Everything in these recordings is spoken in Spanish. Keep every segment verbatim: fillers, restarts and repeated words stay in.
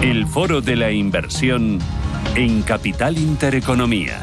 El Foro de la Inversión en Capital Intereconomía.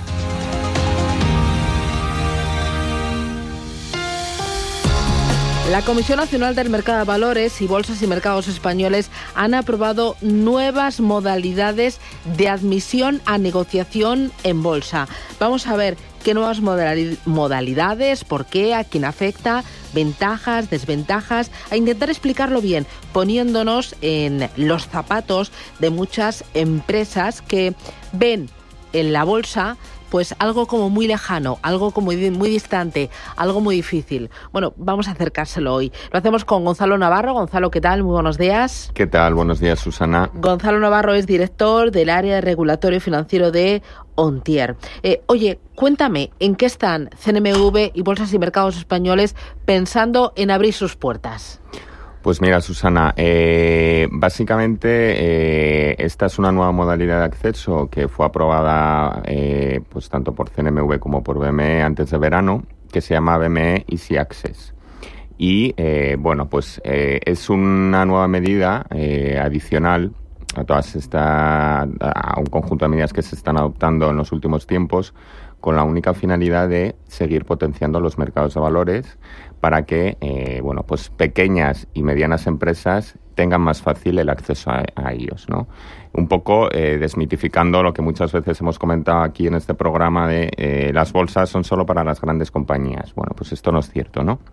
La Comisión Nacional del Mercado de Valores y Bolsas y Mercados Españoles han aprobado nuevas modalidades de admisión a negociación en bolsa. Vamos a ver qué nuevas modalidades, por qué, a quién afecta, ventajas, desventajas, a intentar explicarlo bien, poniéndonos en los zapatos de muchas empresas que ven en la bolsa pues algo como muy lejano, algo como muy distante, algo muy difícil. Bueno, vamos a acercárselo hoy. Lo hacemos con Gonzalo Navarro. Gonzalo, ¿qué tal? Muy buenos días. ¿Qué tal? Buenos días, Susana. Gonzalo Navarro es director del área de regulatorio financiero de Ontier. Eh, oye, cuéntame, ¿en qué están C N M V y Bolsas y Mercados Españoles pensando en abrir sus puertas? Pues mira, Susana, eh, básicamente eh, esta es una nueva modalidad de acceso que fue aprobada eh, pues tanto por C N M V como por B M E antes de verano, que se llama B M E Easy Access. Y eh, bueno, pues eh, es una nueva medida eh, adicional a todas estas, a un conjunto de medidas que se están adoptando en los últimos tiempos, con la única finalidad de seguir potenciando los mercados de valores para que eh, bueno, pues pequeñas y medianas empresas tengan más fácil el acceso a, a ellos, ¿no? Un poco eh, desmitificando lo que muchas veces hemos comentado aquí en este programa de eh, las bolsas son solo para las grandes compañías. Bueno, pues esto no es cierto, ¿no?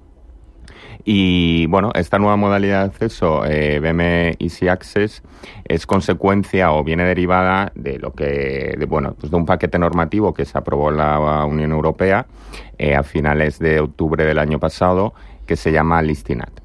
Y bueno, esta nueva modalidad de acceso, eh, B M E Easy Access, es consecuencia o viene derivada de lo que, de, bueno, pues de un paquete normativo que se aprobó en la Unión Europea eh, a finales de octubre del año pasado, que se llama Listing Act.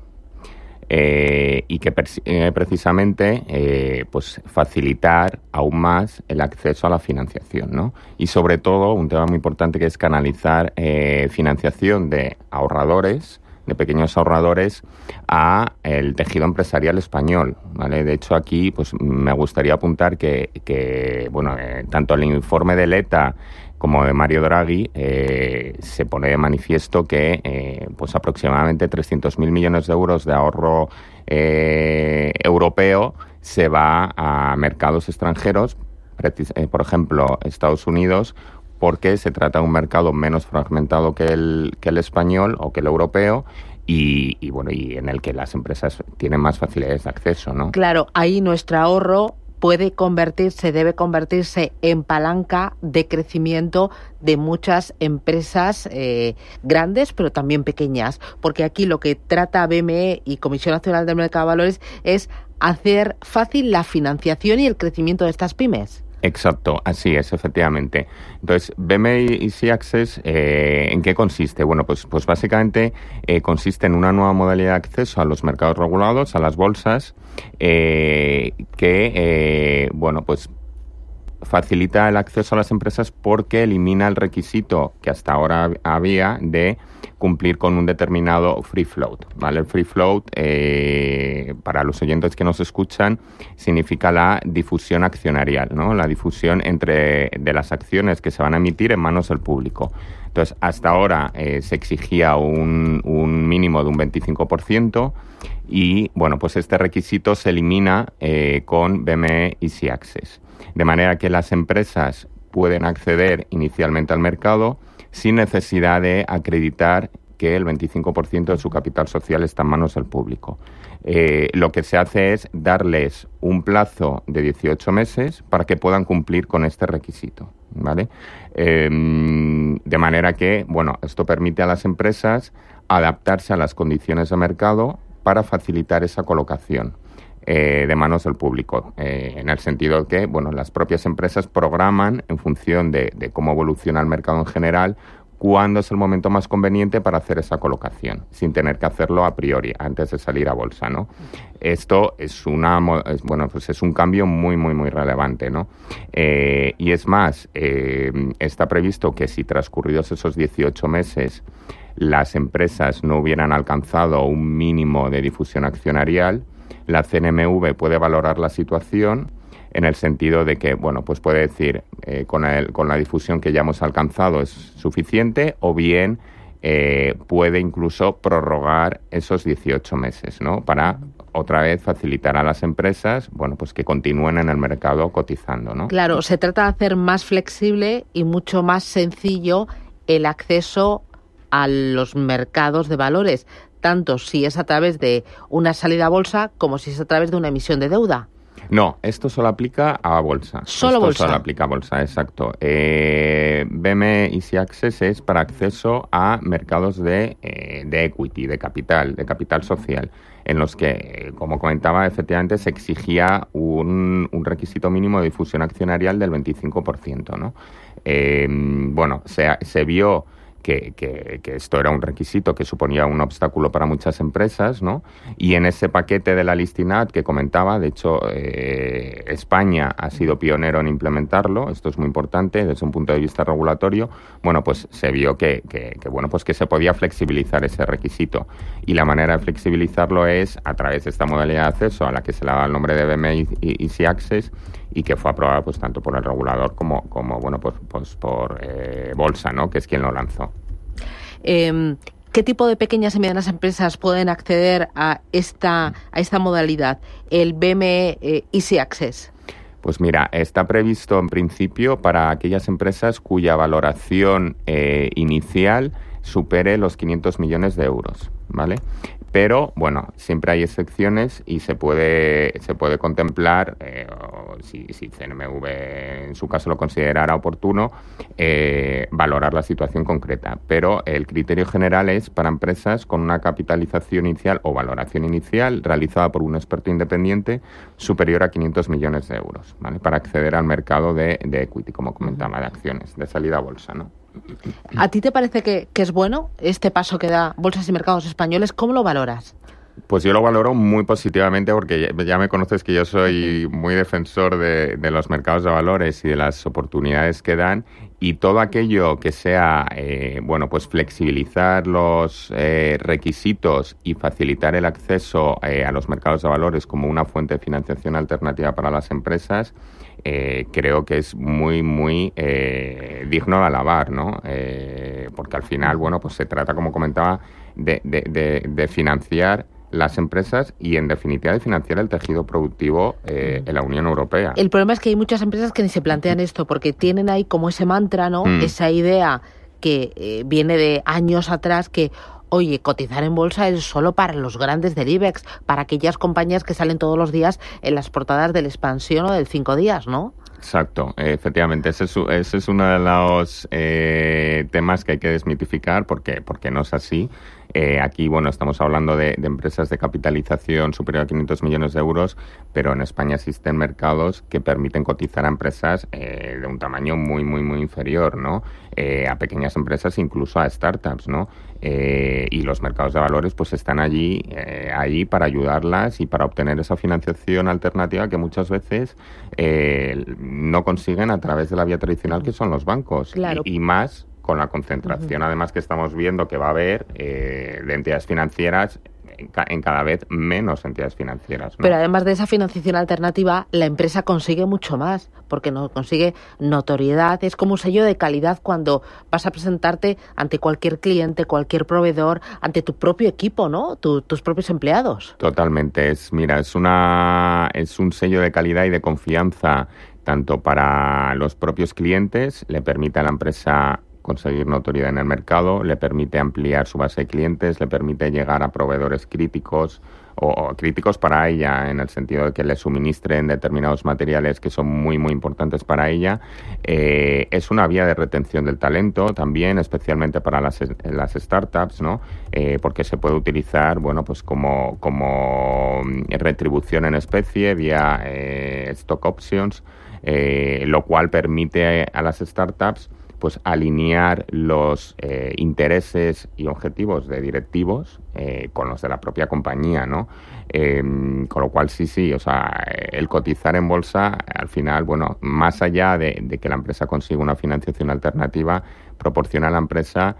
Eh, y que persigue precisamente eh, pues facilitar aún más el acceso a la financiación, ¿no? Y sobre todo, un tema muy importante que es canalizar eh, financiación de ahorradores, de pequeños ahorradores, a el tejido empresarial español, ¿vale? De hecho, aquí pues me gustaría apuntar que, que bueno, eh, tanto el informe de Letta como de Mario Draghi eh, se pone de manifiesto que eh, pues aproximadamente trescientos mil millones de euros de ahorro eh, europeo se va a mercados extranjeros, eh, por ejemplo, Estados Unidos, porque se trata de un mercado menos fragmentado que el, que el español o que el europeo y, y bueno y en el que las empresas tienen más facilidades de acceso, ¿no? Claro, ahí nuestro ahorro puede convertirse, debe convertirse en palanca de crecimiento de muchas empresas eh, grandes, pero también pequeñas, porque aquí lo que trata B M E y Comisión Nacional del Mercado de Valores es hacer fácil la financiación y el crecimiento de estas pymes. Exacto, así es, efectivamente. Entonces, B M E Easy Access, eh, ¿en qué consiste? Bueno, pues, pues básicamente eh, consiste en una nueva modalidad de acceso a los mercados regulados, a las bolsas, eh, que, eh, bueno, pues facilita el acceso a las empresas porque elimina el requisito que hasta ahora había de cumplir con un determinado free float, ¿vale? El free float, eh, para los oyentes que nos escuchan, significa la difusión accionarial, ¿no? La difusión entre de las acciones que se van a emitir en manos del público. Entonces, hasta ahora eh, se exigía un, un mínimo de un veinticinco por ciento y, bueno, pues este requisito se elimina eh, con B M E Easy Access. De manera que las empresas pueden acceder inicialmente al mercado sin necesidad de acreditar que el veinticinco por ciento de su capital social está en manos del público. Eh, lo que se hace es darles un plazo de dieciocho meses para que puedan cumplir con este requisito, ¿vale? Eh, de manera que, bueno, esto permite a las empresas adaptarse a las condiciones de mercado para facilitar esa colocación Eh, de manos del público, eh, en el sentido que, bueno, las propias empresas programan en función de, de cómo evoluciona el mercado en general, cuándo es el momento más conveniente para hacer esa colocación, sin tener que hacerlo a priori, antes de salir a bolsa, ¿no? Esto es una, es, bueno, pues es un cambio muy, muy, muy relevante, ¿no? Eh, y es más, eh, está previsto que si transcurridos esos dieciocho meses las empresas no hubieran alcanzado un mínimo de difusión accionarial, la C N M V puede valorar la situación en el sentido de que, bueno, pues puede decir, eh, con, el, con la difusión que ya hemos alcanzado es suficiente, o bien eh, puede incluso prorrogar esos dieciocho meses, ¿no? Para otra vez facilitará a las empresas, bueno, pues que continúen en el mercado cotizando, ¿no? Claro, se trata de hacer más flexible y mucho más sencillo el acceso a los mercados de valores, tanto si es a través de una salida a bolsa como si es a través de una emisión de deuda. No, esto solo aplica a bolsa. Solo esto bolsa. Solo aplica a bolsa, exacto. Eh, B M E Easy Access es para acceso a mercados de, eh, de equity, de capital, de capital social, en los que, como comentaba, efectivamente se exigía un, un requisito mínimo de difusión accionarial del veinticinco por ciento, ¿no? Eh, bueno, se, se vio Que, que, que esto era un requisito que suponía un obstáculo para muchas empresas, ¿no? Y en ese paquete de la Listing Act que comentaba, de hecho, eh, España ha sido pionero en implementarlo, esto es muy importante desde un punto de vista regulatorio, bueno, pues se vio que, que, que, bueno, pues que se podía flexibilizar ese requisito. Y la manera de flexibilizarlo es a través de esta modalidad de acceso a la que se le da el nombre de B M E Easy Access y que fue aprobada pues tanto por el regulador como, como bueno, pues, pues por eh, Bolsa, ¿no? Que es quien lo lanzó. Eh, ¿Qué tipo de pequeñas y medianas empresas pueden acceder a esta, a esta modalidad, el B M E eh, Easy Access? Pues mira, está previsto en principio para aquellas empresas cuya valoración eh, inicial supere los quinientos millones de euros, ¿vale? Pero, bueno, siempre hay excepciones y se puede se puede contemplar, eh, o si, si C N M V en su caso lo considerara oportuno, eh, valorar la situación concreta. Pero el criterio general es para empresas con una capitalización inicial o valoración inicial realizada por un experto independiente superior a quinientos millones de euros, ¿vale? Para acceder al mercado de, de equity, como comentaba, de acciones, de salida a bolsa, ¿no? ¿A ti te parece que, que es bueno este paso que da Bolsas y Mercados Españoles? ¿Cómo lo valoras? Pues yo lo valoro muy positivamente porque ya, ya me conoces que yo soy muy defensor de, de los mercados de valores y de las oportunidades que dan, y todo aquello que sea, eh, bueno, pues flexibilizar los eh, requisitos y facilitar el acceso eh, a los mercados de valores como una fuente de financiación alternativa para las empresas, eh, creo que es muy, muy eh, digno de alabar, ¿no? Eh, porque al final, bueno, pues se trata, como comentaba, de, de, de, de financiar las empresas y, en definitiva, de financiar el tejido productivo eh, en la Unión Europea. El problema es que hay muchas empresas que ni se plantean esto porque tienen ahí como ese mantra, ¿no? Mm. Esa idea que eh, viene de años atrás que, oye, cotizar en bolsa es solo para los grandes del IBEX, para aquellas compañías que salen todos los días en las portadas del Expansión o del Cinco Días, ¿no? Exacto, eh, efectivamente, ese es, ese es uno de los eh, temas que hay que desmitificar porque, porque no es así. Eh, aquí, bueno, estamos hablando de, de empresas de capitalización superior a quinientos millones de euros, pero en España existen mercados que permiten cotizar a empresas eh, de un tamaño muy, muy, muy inferior, ¿no? Eh, a pequeñas empresas, incluso a startups, ¿no? Eh, y los mercados de valores, pues, están allí, eh, ahí para ayudarlas y para obtener esa financiación alternativa que muchas veces eh, no consiguen a través de la vía tradicional, que son los bancos. Claro. Y, y más con la concentración, uh-huh. además, que estamos viendo que va a haber eh, de entidades financieras en, ca- en cada vez menos entidades financieras, ¿no? Pero además de esa financiación alternativa, la empresa consigue mucho más, porque no consigue notoriedad. Es como un sello de calidad cuando vas a presentarte ante cualquier cliente, cualquier proveedor, ante tu propio equipo, ¿no? Tu, tus propios empleados. Totalmente. Es, mira, es una es un sello de calidad y de confianza tanto para los propios clientes, le permite a la empresa conseguir notoriedad en el mercado, le permite ampliar su base de clientes, le permite llegar a proveedores críticos o, o críticos para ella, en el sentido de que le suministren determinados materiales que son muy, muy importantes para ella. Eh, es una vía de retención del talento también, especialmente para las, las startups, ¿no? Eh, porque se puede utilizar, bueno, pues como, como retribución en especie vía eh, stock options, eh, lo cual permite a las startups pues alinear los eh, intereses y objetivos de directivos eh, con los de la propia compañía, ¿no? Eh, con lo cual sí, sí, o sea, el cotizar en bolsa, al final, bueno, más allá de, de que la empresa consiga una financiación alternativa, proporciona a la empresa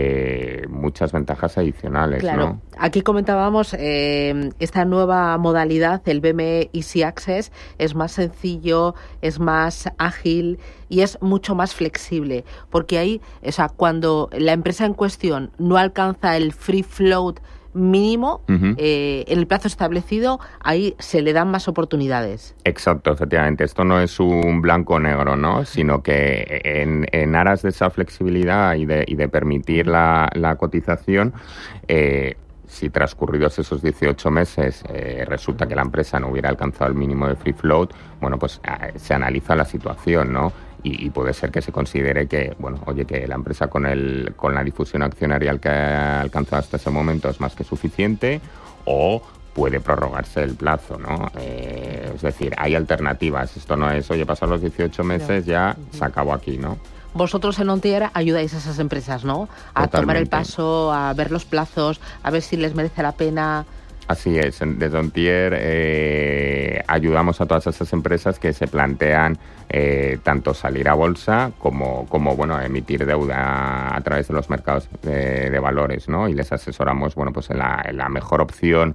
eh, muchas ventajas adicionales, claro. ¿no? Aquí comentábamos eh, esta nueva modalidad, el B M E Easy Access, es más sencillo, es más ágil y es mucho más flexible, porque ahí, o sea, cuando la empresa en cuestión no alcanza el free float mínimo, uh-huh. eh, en el plazo establecido, ahí se le dan más oportunidades. Exacto, efectivamente. Esto no es un blanco-negro, ¿no? Sino que en, en aras de esa flexibilidad y de, y de permitir la, la cotización, eh, si transcurridos esos dieciocho meses eh, resulta que la empresa no hubiera alcanzado el mínimo de free float, bueno, pues eh, se analiza la situación, ¿no? Y, y puede ser que se considere que, bueno, oye, que la empresa con el con la difusión accionarial que ha alcanzado hasta ese momento es más que suficiente, o puede prorrogarse el plazo, ¿no? Eh, es decir, hay alternativas. Esto no es, oye, pasan los dieciocho meses, ya se acabó aquí, ¿no? Vosotros en Ontier ayudáis a esas empresas, ¿no? A Totalmente. Tomar el paso, a ver los plazos, a ver si les merece la pena. Así es, desde Ontier eh, ayudamos a todas esas empresas que se plantean eh, tanto salir a bolsa como, como bueno, emitir deuda a través de los mercados de, de valores, ¿no? Y les asesoramos, bueno, pues en la, en la mejor opción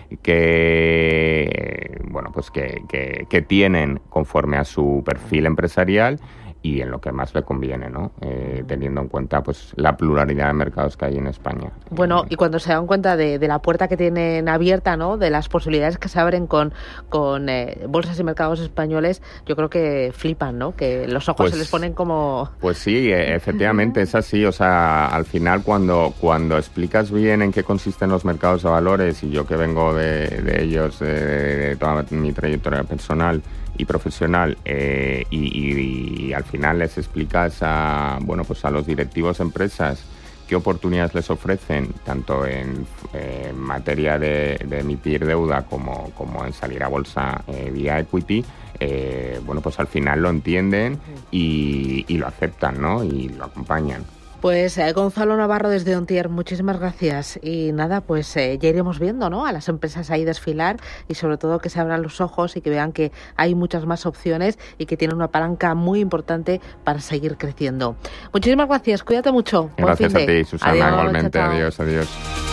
que, bueno, pues que, que, que tienen conforme a su perfil empresarial y en lo que más le conviene, ¿no? Eh, teniendo en cuenta pues la pluralidad de mercados que hay en España. Bueno, y cuando se dan cuenta de, de la puerta que tienen abierta, ¿no? De las posibilidades que se abren con, con eh, bolsas y mercados españoles, yo creo que flipan, ¿no? Que los ojos pues, se les ponen como... Pues sí, efectivamente, es así. O sea, al final cuando, cuando explicas bien en qué consisten los mercados de valores, y yo que vengo de, de ellos, de, de toda mi trayectoria personal y profesional, eh, y, y, y al final les explicas a, bueno, pues a los directivos de empresas qué oportunidades les ofrecen, tanto en, eh, en materia de, de emitir deuda como, como en salir a bolsa eh, vía equity, eh, bueno, pues al final lo entienden y, y lo aceptan, ¿no? Y lo acompañan. Pues eh, Gonzalo Navarro desde Ontier, muchísimas gracias. Y nada, pues eh, ya iremos viendo, ¿no? A las empresas ahí desfilar y sobre todo que se abran los ojos y que vean que hay muchas más opciones y que tienen una palanca muy importante para seguir creciendo. Muchísimas gracias, cuídate mucho. Gracias a ti, Susana, adiós, igualmente. Chao, chao. Adiós, adiós.